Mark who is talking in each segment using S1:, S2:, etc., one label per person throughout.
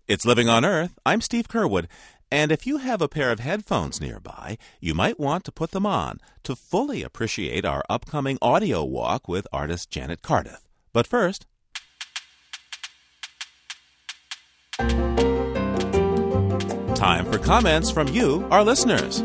S1: It's Living on Earth. I'm Steve Curwood. And if you have a pair of headphones nearby, you might want to put them on to fully appreciate our upcoming audio walk with artist Janet Cardiff. But first, time for comments from you, our listeners.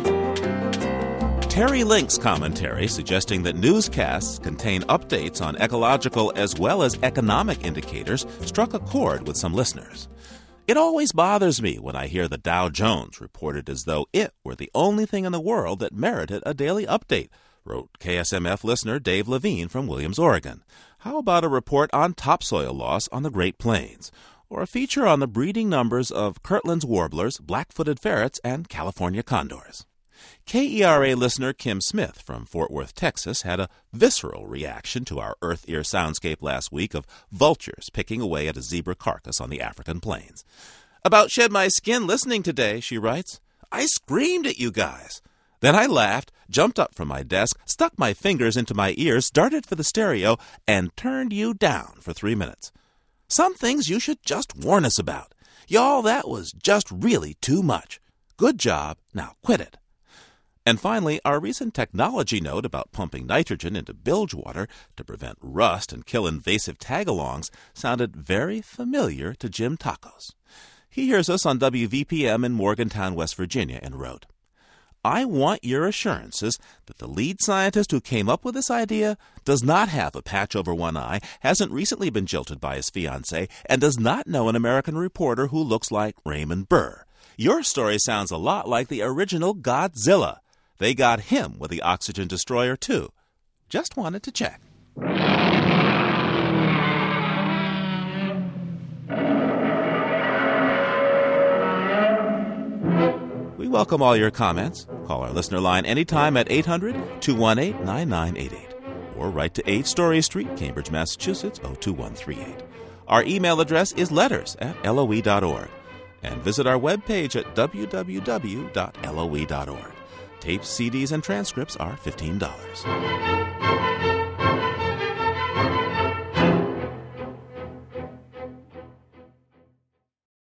S1: Terry Link's commentary suggesting that newscasts contain updates on ecological as well as economic indicators struck a chord with some listeners. It always bothers me when I hear the Dow Jones reported as though it were the only thing in the world that merited a daily update, wrote KSMF listener Dave Levine from Williams, Oregon. How about a report on topsoil loss on the Great Plains? Or a feature on the breeding numbers of Kirtland's warblers, black-footed ferrets, and California condors? KERA listener Kim Smith from Fort Worth, Texas, had a visceral reaction to our Earth Ear soundscape last week of vultures picking away at a zebra carcass on the African plains. About shed my skin listening today, she writes. I screamed at you guys. Then I laughed, jumped up from my desk, stuck my fingers into my ears, darted for the stereo, and turned you down for 3 minutes. Some things you should just warn us about. Y'all, that was just really too much. Good job. Now quit it. And finally, our recent technology note about pumping nitrogen into bilge water to prevent rust and kill invasive tagalongs sounded very familiar to Jim Tacos. He hears us on WVPM in Morgantown, West Virginia, and wrote, I want your assurances that the lead scientist who came up with this idea does not have a patch over one eye, hasn't recently been jilted by his fiancée, and does not know an American reporter who looks like Raymond Burr. Your story sounds a lot like the original Godzilla. They got him with the oxygen destroyer, too. Just wanted to check. We welcome all your comments. Call our listener line anytime at 800-218-9988. Or write to 8 Story Street, Cambridge, Massachusetts, 02138. Our email address is letters@loe.org. And visit our webpage at www.loe.org. Tapes, CDs, and transcripts are $15.